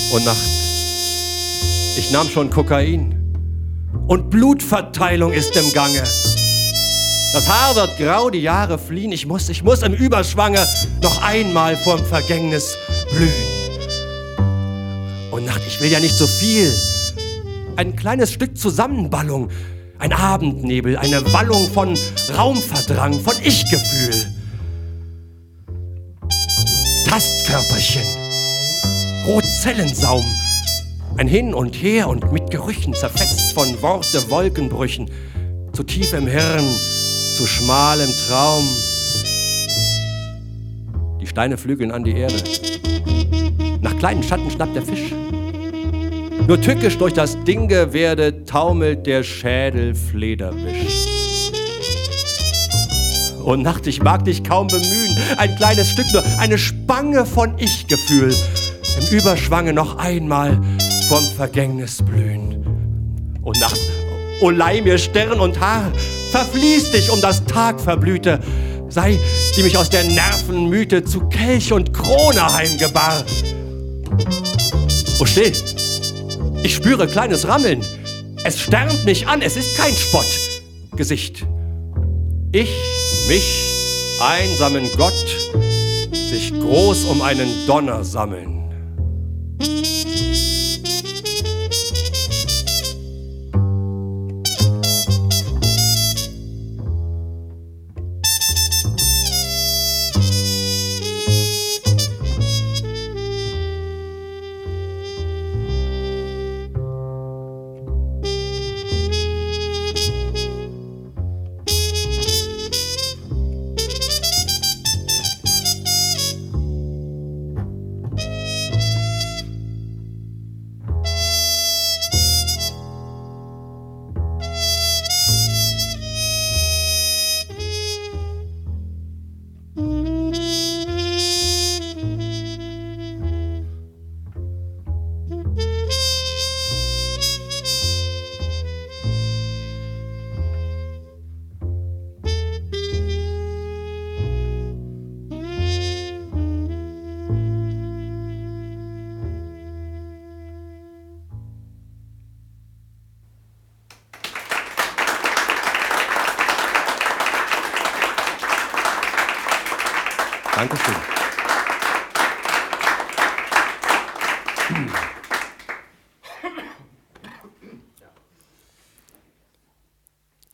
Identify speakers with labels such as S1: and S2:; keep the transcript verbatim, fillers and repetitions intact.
S1: und Nacht. Ich nahm schon Kokain und Blutverteilung ist im Gange. Das Haar wird grau, die Jahre fliehen. Ich muss, ich muss im Überschwange noch einmal vorm Vergängnis blühen. Und Nacht, ich will ja nicht so viel. Ein kleines Stück Zusammenballung, ein Abendnebel, eine Wallung von Raumverdrang, von Ich-Gefühl. Tastkörperchen, Rotzellensaum, ein Hin und Her und mit Gerüchen zerfetzt von Worte-Wolkenbrüchen, zu tief im Hirn, zu schmal im Traum. Die Steine flügeln an die Erde. Nach kleinen Schatten schnappt der Fisch. Nur tückisch durch das Dingewerde taumelt der Schädel Flederwisch. Und Nacht, ich mag dich kaum bemühen, ein kleines Stück, nur eine Spange von Ich-Gefühl. Im Überschwange noch einmal vorm Vergängnis blühen. Und Nacht, o leih mir Stirn und Haar, verfließ dich um das Tagverblühte, sei, die mich aus der Nervenmythe zu Kelch und Krone heimgebar. Oh, still! Ich spüre kleines Rammeln. Es stärmt mich an, es ist kein Spottgesicht. Ich, mich, einsamen Gott, sich groß um einen Donner sammeln. Dankeschön.